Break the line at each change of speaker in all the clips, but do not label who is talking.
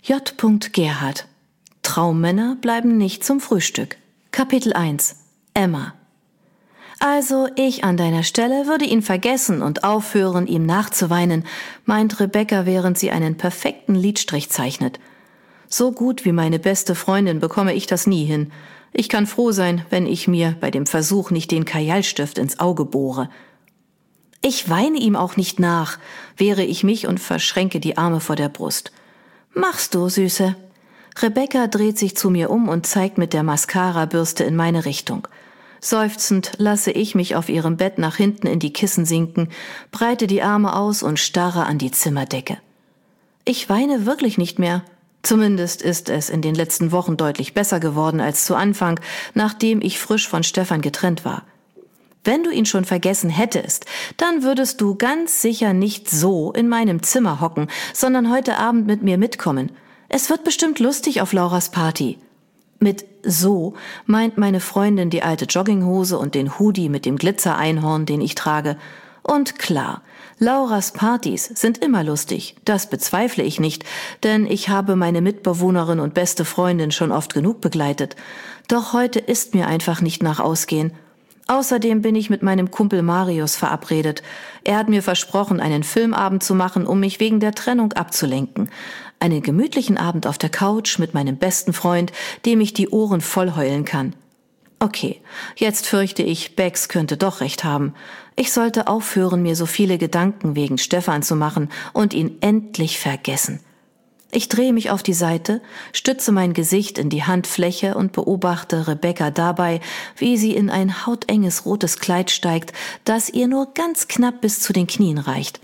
J. Gerhard. Traummänner bleiben nicht zum Frühstück. Kapitel 1. Emma. Also, ich an deiner Stelle würde ihn vergessen und aufhören, ihm nachzuweinen, meint Rebecca, während sie einen perfekten Lidstrich zeichnet. So gut wie meine beste Freundin bekomme ich das nie hin. Ich kann froh sein, wenn ich mir bei dem Versuch nicht den Kajalstift ins Auge bohre. Ich weine ihm auch nicht nach, wehre ich mich und verschränke die Arme vor der Brust. Machst du, Süße? Rebecca dreht sich zu mir um und zeigt mit der Mascara-Bürste in meine Richtung. Seufzend lasse ich mich auf ihrem Bett nach hinten in die Kissen sinken, breite die Arme aus und starre an die Zimmerdecke. Ich weine wirklich nicht mehr. Zumindest ist es in den letzten Wochen deutlich besser geworden als zu Anfang, nachdem ich frisch von Stefan getrennt war. Wenn du ihn schon vergessen hättest, dann würdest du ganz sicher nicht so in meinem Zimmer hocken, sondern heute Abend mit mir mitkommen. Es wird bestimmt lustig auf Lauras Party. Mit so meint meine Freundin die alte Jogginghose und den Hoodie mit dem Glitzereinhorn, den ich trage. Und klar, Lauras Partys sind immer lustig, das bezweifle ich nicht, denn ich habe meine Mitbewohnerin und beste Freundin schon oft genug begleitet. Doch heute ist mir einfach nicht nach Ausgehen. Außerdem bin ich mit meinem Kumpel Marius verabredet. Er hat mir versprochen, einen Filmabend zu machen, um mich wegen der Trennung abzulenken. Einen gemütlichen Abend auf der Couch mit meinem besten Freund, dem ich die Ohren voll heulen kann. Okay, jetzt fürchte ich, Bex könnte doch recht haben. Ich sollte aufhören, mir so viele Gedanken wegen Stefan zu machen und ihn endlich vergessen. Ich drehe mich auf die Seite, stütze mein Gesicht in die Handfläche und beobachte Rebecca dabei, wie sie in ein hautenges rotes Kleid steigt, das ihr nur ganz knapp bis zu den Knien reicht.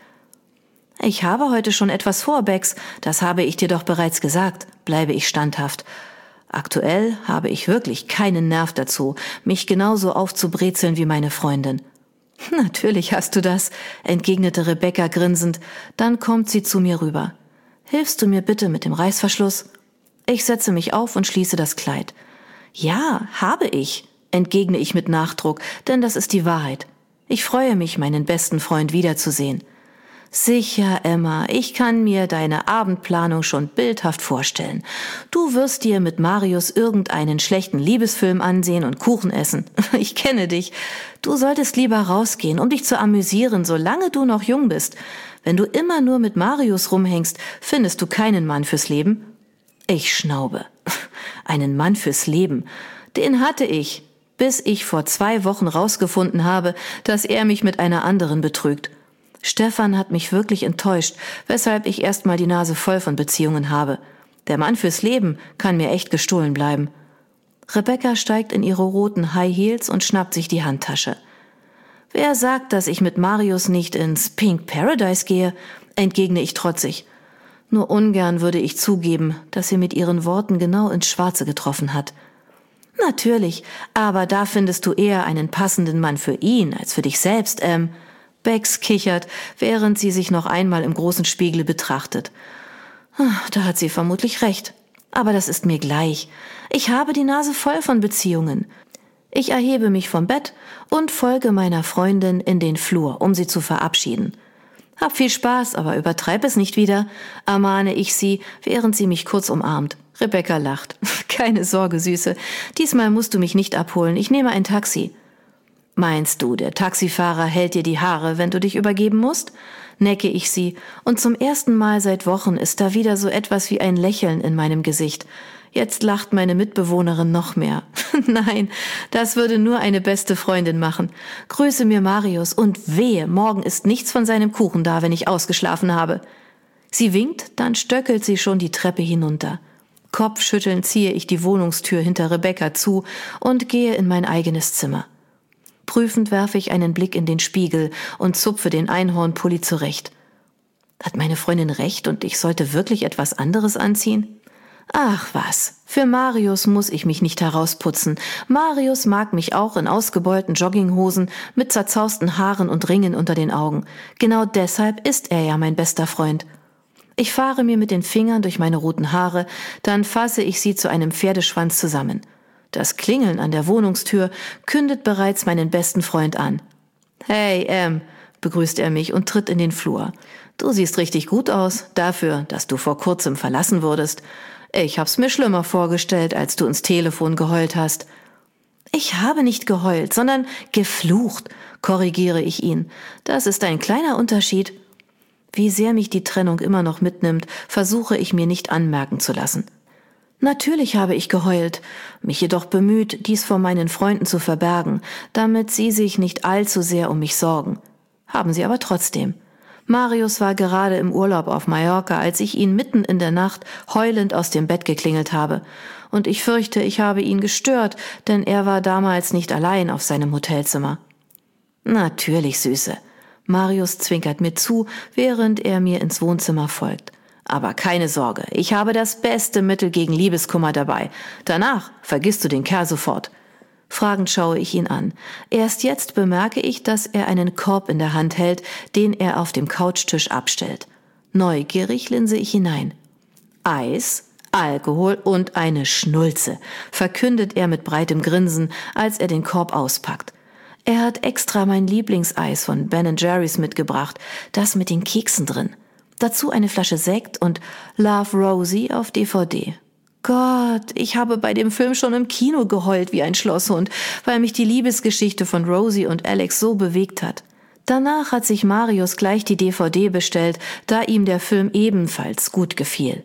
Ich habe heute schon etwas vor, Bex, das habe ich dir doch bereits gesagt, bleibe ich standhaft. Aktuell habe ich wirklich keinen Nerv dazu, mich genauso aufzubrezeln wie meine Freundin. Natürlich hast du das, entgegnete Rebecca grinsend, dann kommt sie zu mir rüber. Hilfst du mir bitte mit dem Reißverschluss? Ich setze mich auf und schließe das Kleid. Ja, habe ich, entgegne ich mit Nachdruck, denn das ist die Wahrheit. Ich freue mich, meinen besten Freund wiederzusehen. Sicher, Emma, ich kann mir deine Abendplanung schon bildhaft vorstellen. Du wirst dir mit Marius irgendeinen schlechten Liebesfilm ansehen und Kuchen essen. Ich kenne dich. Du solltest lieber rausgehen, um dich zu amüsieren, solange du noch jung bist. Wenn du immer nur mit Marius rumhängst, findest du keinen Mann fürs Leben. Ich schnaube. Einen Mann fürs Leben. Den hatte ich, bis ich vor 2 Wochen rausgefunden habe, dass er mich mit einer anderen betrügt. Stefan hat mich wirklich enttäuscht, weshalb ich erstmal die Nase voll von Beziehungen habe. Der Mann fürs Leben kann mir echt gestohlen bleiben. Rebecca steigt in ihre roten High Heels und schnappt sich die Handtasche. Wer sagt, dass ich mit Marius nicht ins Pink Paradise gehe, entgegne ich trotzig. Nur ungern würde ich zugeben, dass sie mit ihren Worten genau ins Schwarze getroffen hat. Natürlich, aber da findest du eher einen passenden Mann für ihn als für dich selbst, Bex kichert, während sie sich noch einmal im großen Spiegel betrachtet. Da hat sie vermutlich recht. Aber das ist mir gleich. Ich habe die Nase voll von Beziehungen. Ich erhebe mich vom Bett und folge meiner Freundin in den Flur, um sie zu verabschieden. Hab viel Spaß, aber übertreib es nicht wieder, ermahne ich sie, während sie mich kurz umarmt. Rebecca lacht. Keine Sorge, Süße. Diesmal musst du mich nicht abholen. Ich nehme ein Taxi. Meinst du, der Taxifahrer hält dir die Haare, wenn du dich übergeben musst? Necke ich sie, und zum ersten Mal seit Wochen ist da wieder so etwas wie ein Lächeln in meinem Gesicht. Jetzt lacht meine Mitbewohnerin noch mehr. Nein, das würde nur eine beste Freundin machen. Grüße mir Marius und wehe, morgen ist nichts von seinem Kuchen da, wenn ich ausgeschlafen habe. Sie winkt, dann stöckelt sie schon die Treppe hinunter. Kopfschüttelnd ziehe ich die Wohnungstür hinter Rebecca zu und gehe in mein eigenes Zimmer. Prüfend werfe ich einen Blick in den Spiegel und zupfe den Einhornpulli zurecht. Hat meine Freundin recht und ich sollte wirklich etwas anderes anziehen? Ach was, für Marius muss ich mich nicht herausputzen. Marius mag mich auch in ausgebeulten Jogginghosen mit zerzausten Haaren und Ringen unter den Augen. Genau deshalb ist er ja mein bester Freund. Ich fahre mir mit den Fingern durch meine roten Haare, dann fasse ich sie zu einem Pferdeschwanz zusammen. Das Klingeln an der Wohnungstür kündet bereits meinen besten Freund an. Hey, begrüßt er mich und tritt in den Flur. »Du siehst richtig gut aus, dafür, dass du vor kurzem verlassen wurdest. Ich hab's mir schlimmer vorgestellt, als du ins Telefon geheult hast.« »Ich habe nicht geheult, sondern geflucht«, korrigiere ich ihn. »Das ist ein kleiner Unterschied.« Wie sehr mich die Trennung immer noch mitnimmt, versuche ich mir nicht anmerken zu lassen. Natürlich habe ich geheult, mich jedoch bemüht, dies vor meinen Freunden zu verbergen, damit sie sich nicht allzu sehr um mich sorgen. Haben sie aber trotzdem. Marius war gerade im Urlaub auf Mallorca, als ich ihn mitten in der Nacht heulend aus dem Bett geklingelt habe. Und ich fürchte, ich habe ihn gestört, denn er war damals nicht allein auf seinem Hotelzimmer. Natürlich, Süße. Marius zwinkert mir zu, während er mir ins Wohnzimmer folgt. Aber keine Sorge, ich habe das beste Mittel gegen Liebeskummer dabei. Danach vergisst du den Kerl sofort. Fragend schaue ich ihn an. Erst jetzt bemerke ich, dass er einen Korb in der Hand hält, den er auf dem Couchtisch abstellt. Neugierig linse ich hinein. Eis, Alkohol und eine Schnulze, verkündet er mit breitem Grinsen, als er den Korb auspackt. Er hat extra mein Lieblingseis von Ben & Jerry's mitgebracht, das mit den Keksen drin. Dazu eine Flasche Sekt und Love Rosie auf DVD. Gott, ich habe bei dem Film schon im Kino geheult wie ein Schlosshund, weil mich die Liebesgeschichte von Rosie und Alex so bewegt hat. Danach hat sich Marius gleich die DVD bestellt, da ihm der Film ebenfalls gut gefiel.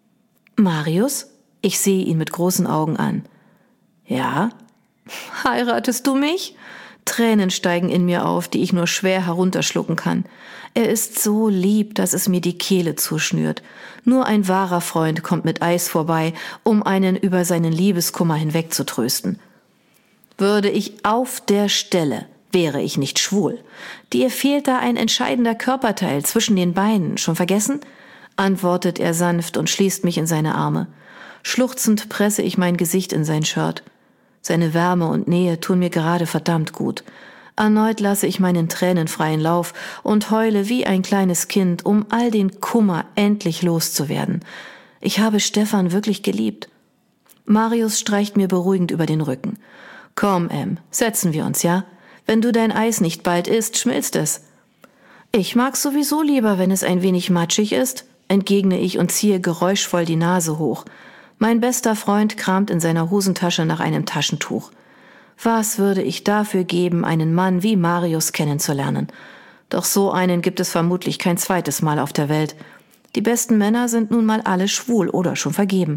Marius? Ich sehe ihn mit großen Augen an. Ja? Heiratest du mich? Tränen steigen in mir auf, die ich nur schwer herunterschlucken kann. Er ist so lieb, dass es mir die Kehle zuschnürt. Nur ein wahrer Freund kommt mit Eis vorbei, um einen über seinen Liebeskummer hinwegzutrösten. Würde ich auf der Stelle, wäre ich nicht schwul. Dir fehlt da ein entscheidender Körperteil zwischen den Beinen. Schon vergessen? Antwortet er sanft und schließt mich in seine Arme. Schluchzend presse ich mein Gesicht in sein Shirt. Seine Wärme und Nähe tun mir gerade verdammt gut. Erneut lasse ich meinen Tränen freien Lauf und heule wie ein kleines Kind, um all den Kummer endlich loszuwerden. Ich habe Stefan wirklich geliebt. Marius streicht mir beruhigend über den Rücken. Komm, Em, setzen wir uns, ja? Wenn du dein Eis nicht bald isst, schmilzt es. Ich mag's sowieso lieber, wenn es ein wenig matschig ist, entgegne ich und ziehe geräuschvoll die Nase hoch. Mein bester Freund kramt in seiner Hosentasche nach einem Taschentuch. Was würde ich dafür geben, einen Mann wie Marius kennenzulernen? Doch so einen gibt es vermutlich kein zweites Mal auf der Welt. Die besten Männer sind nun mal alle schwul oder schon vergeben.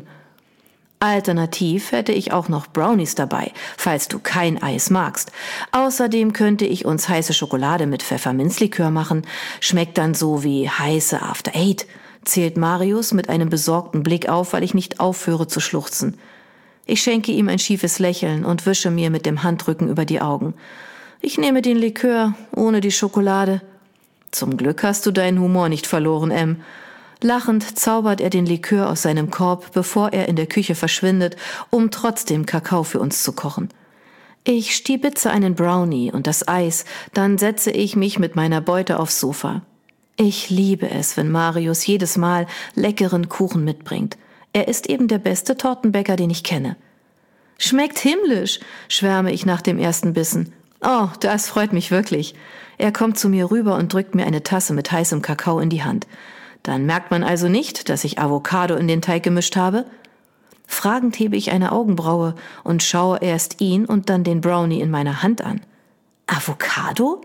Alternativ hätte ich auch noch Brownies dabei, falls du kein Eis magst. Außerdem könnte ich uns heiße Schokolade mit Pfefferminzlikör machen. Schmeckt dann so wie heiße After Eight, zählt Marius mit einem besorgten Blick auf, weil ich nicht aufhöre zu schluchzen. Ich schenke ihm ein schiefes Lächeln und wische mir mit dem Handrücken über die Augen. Ich nehme den Likör ohne die Schokolade. Zum Glück hast du deinen Humor nicht verloren, Em. Lachend zaubert er den Likör aus seinem Korb, bevor er in der Küche verschwindet, um trotzdem Kakao für uns zu kochen. Ich stiebitze einen Brownie und das Eis, dann setze ich mich mit meiner Beute aufs Sofa. Ich liebe es, wenn Marius jedes Mal leckeren Kuchen mitbringt. Er ist eben der beste Tortenbäcker, den ich kenne. Schmeckt himmlisch, schwärme ich nach dem ersten Bissen. Oh, das freut mich wirklich. Er kommt zu mir rüber und drückt mir eine Tasse mit heißem Kakao in die Hand. Dann merkt man also nicht, dass ich Avocado in den Teig gemischt habe? Fragend hebe ich eine Augenbraue und schaue erst ihn und dann den Brownie in meiner Hand an. Avocado?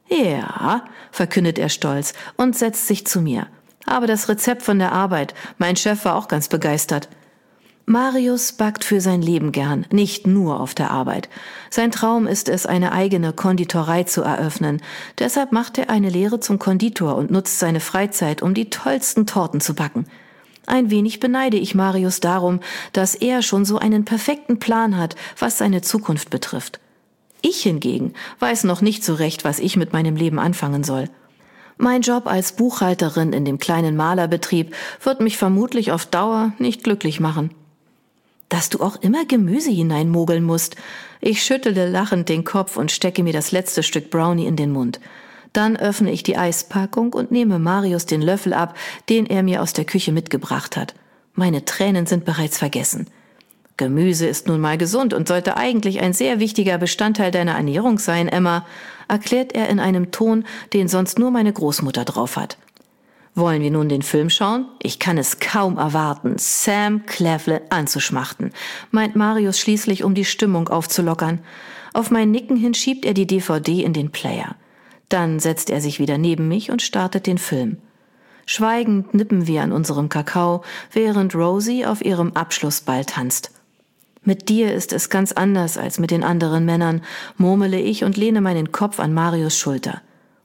Ja, verkündet er stolz und setzt sich zu mir. Habe das Rezept von der Arbeit. Mein Chef war auch ganz begeistert. Marius backt für sein Leben gern, nicht nur auf der Arbeit. Sein Traum ist es, eine eigene Konditorei zu eröffnen. Deshalb macht er eine Lehre zum Konditor und nutzt seine Freizeit, um die tollsten Torten zu backen. Ein wenig beneide ich Marius darum, dass er schon so einen perfekten Plan hat, was seine Zukunft betrifft. Ich hingegen weiß noch nicht so recht, was ich mit meinem Leben anfangen soll. Mein Job als Buchhalterin in dem kleinen Malerbetrieb wird mich vermutlich auf Dauer nicht glücklich machen. Dass du auch immer Gemüse hineinmogeln musst. Ich schüttele lachend den Kopf und stecke mir das letzte Stück Brownie in den Mund. Dann öffne ich die Eispackung und nehme Marius den Löffel ab, den er mir aus der Küche mitgebracht hat. Meine Tränen sind bereits vergessen. Gemüse ist nun mal gesund und sollte eigentlich ein sehr wichtiger Bestandteil deiner Ernährung sein, Emma. erklärt er in einem Ton, den sonst nur meine Großmutter drauf hat. Wollen wir nun den Film schauen? Ich kann es kaum erwarten, Sam Claflin anzuschmachten, meint Marius schließlich, um die Stimmung aufzulockern. Auf mein Nicken hin schiebt er die DVD in den Player. Dann setzt er sich wieder neben mich und startet den Film. Schweigend nippen wir an unserem Kakao, während Rosie auf ihrem Abschlussball tanzt. Mit dir ist es ganz anders als mit den anderen Männern, murmele ich und lehne meinen Kopf an Marius Schulter.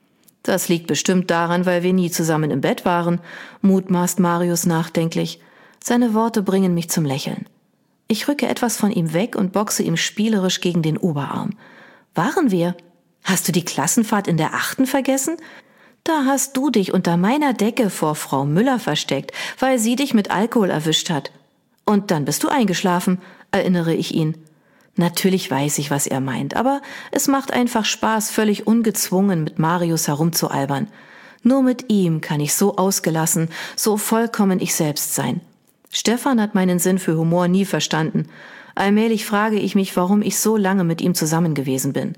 Das liegt bestimmt daran, weil wir nie zusammen im Bett waren, mutmaßt Marius nachdenklich. Seine Worte bringen mich zum Lächeln. Ich rücke etwas von ihm weg und boxe ihm spielerisch gegen den Oberarm. Waren wir? Hast du die Klassenfahrt in der 8. vergessen? Da hast du dich unter meiner Decke vor Frau Müller versteckt, weil sie dich mit Alkohol erwischt hat. Und dann bist du eingeschlafen, erinnere ich ihn. Natürlich weiß ich, was er meint, aber es macht einfach Spaß, völlig ungezwungen mit Marius herumzualbern. Nur mit ihm kann ich so ausgelassen, so vollkommen ich selbst sein. Stefan hat meinen Sinn für Humor nie verstanden. Allmählich frage ich mich, warum ich so lange mit ihm zusammen gewesen bin.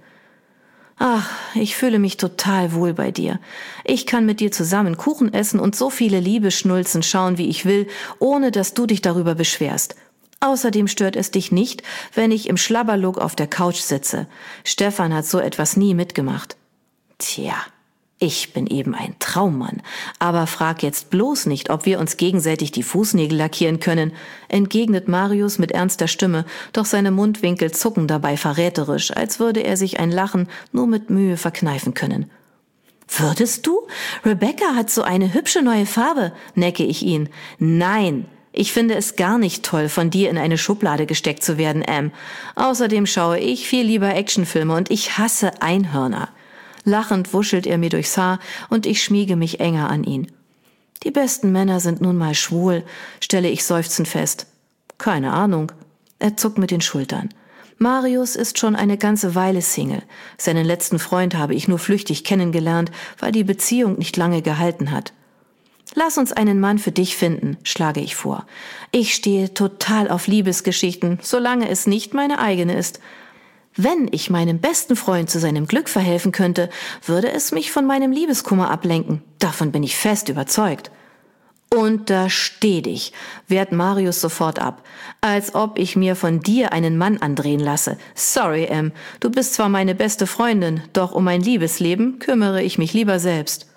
Ach, ich fühle mich total wohl bei dir. Ich kann mit dir zusammen Kuchen essen und so viele Liebesschnulzen schauen, wie ich will, ohne dass du dich darüber beschwerst. Außerdem stört es dich nicht, wenn ich im Schlabberlook auf der Couch sitze. Stefan hat so etwas nie mitgemacht. Tja, ich bin eben ein Traummann. Aber frag jetzt bloß nicht, ob wir uns gegenseitig die Fußnägel lackieren können, entgegnet Marius mit ernster Stimme, doch seine Mundwinkel zucken dabei verräterisch, als würde er sich ein Lachen nur mit Mühe verkneifen können. Würdest du? Rebecca hat so eine hübsche neue Farbe, necke ich ihn. Nein! Ich finde es gar nicht toll, von dir in eine Schublade gesteckt zu werden, Em. Außerdem schaue ich viel lieber Actionfilme und ich hasse Einhörner. Lachend wuschelt er mir durchs Haar und ich schmiege mich enger an ihn. Die besten Männer sind nun mal schwul, stelle ich seufzend fest. Keine Ahnung. Er zuckt mit den Schultern. Marius ist schon eine ganze Weile Single. Seinen letzten Freund habe ich nur flüchtig kennengelernt, weil die Beziehung nicht lange gehalten hat. Lass uns einen Mann für dich finden, schlage ich vor. Ich stehe total auf Liebesgeschichten, solange es nicht meine eigene ist. Wenn ich meinem besten Freund zu seinem Glück verhelfen könnte, würde es mich von meinem Liebeskummer ablenken. Davon bin ich fest überzeugt. Untersteh dich, wehrt Marius sofort ab, als ob ich mir von dir einen Mann andrehen lasse. Sorry, Em, du bist zwar meine beste Freundin, doch um mein Liebesleben kümmere ich mich lieber selbst.